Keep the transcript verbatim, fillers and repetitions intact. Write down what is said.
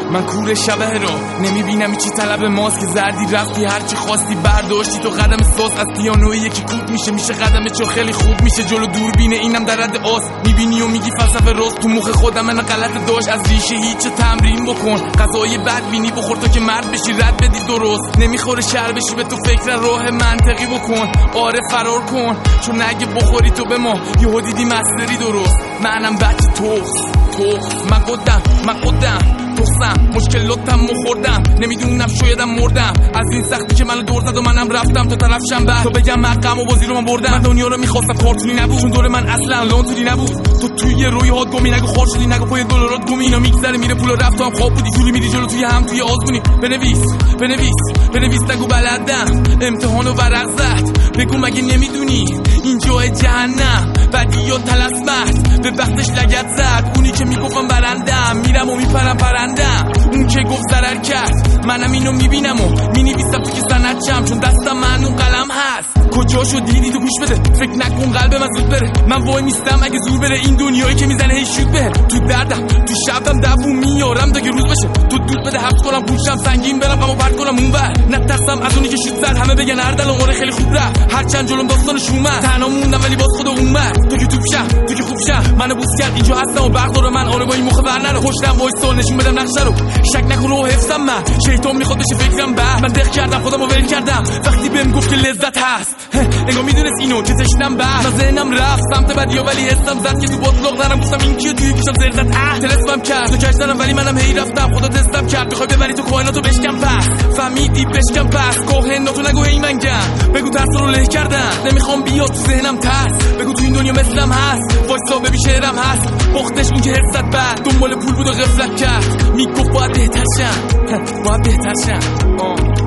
من کور شبه رو نمیبینم چی طلب ماست که زردی رفتی هرچی خواستی برداشتی تو قدم ساز از پیانوی یکی کوب میشه میشه قدم چو خیلی خوب میشه جلو دوربینه اینم در رد آس میبینی و میگی فلسفه راست تو مخ خودم من غلط داشت از ریشه هیچ تمرین بکن غذای بد بینی بخور تا که مرد بشی رد بدی درست نمیخوره شر بشی به تو فکر راه منطقی بکن آره فرار کن چون اگه بخوری تو به ما یهو دیدی مستری درست منم بچه توس توس من قدم من قدم توسم مشکلاتم مخوردم نمیدونم شایدم مردم از این سختی که منو دور زد و منم رفتم تا طرفشم بعد تو بگم مقام و بازی رو من بردم من دنیا رو میخواستم کارتونی نبود چون دور من اصلا لانتونی نبود تو توی روی هات گمی نگو خار شدی نگو پای دلارات گمی اینا میگذره میره پول رفت تو هم خواب بودی جوری میری جلو توی هم توی آزمونی بنویس بنویس بنویس نگو بلدم امتحانو ورق زد بگو مگه نمیدونی اینجا جهنم بدی یا طلسمت به وقتش لگد زد اونی که میگفتم برندم میرم و میپرم پرندم اون که گفت ضرر کرد منم اینو میبینم و مینویسم تو که سندچم چون دستم من اون قلم هست کجا شد دیدی تو گوش بده فکر نکن قلب من زود بره من وای میستم اگه زور بره این دنیایی که میزنه هی شود به تو دردم تو شبم دووم میارم تا که روز بشه تو دود بده حبس کنم پوشم سنگین برم غمو پرت کنم اونور نترسم از اونی که شد زد همه بگن اردل و خیلی خوب رفت هرچند جلوم داستانش اومد تنها موندم ولی باز خود اومد تو که توپ شم تو که خوب شم منو بوس کرد اینجا هستم و بردار من آره با این مخ ور نرو پشتم وایسا نشون بدم نقشه رو شک نکن و حفظم من شیطان میخواد بشه فکرم بعد من دق کردم خودمو ول کردم وقتی بهم گفت که لذت هست انگار میدونست اینو که تشنم بعد من ذهنم رفت سمت بدیا ولی حسم زد که تو باطلاق نرم گفتم این کیه توی گوشم زر زد اه تلسمم کرد تو کش دارم ولی منم هی رفتم خدا تستم کرد میخوای ببری تو کائناتو بشکم پس فهمیدی بشکم پس کاهناتو نگو هی من گم بگو ترس رو له کردم نمیخوام بیاد تو ذهنم ترس بگو تو این دنیا مثلم هست وایسا ببین شعرم هست باختش اون که حست بعد دنبال پول بود و غفلت کرد میگفت باید بهتر شم باید بهتر شم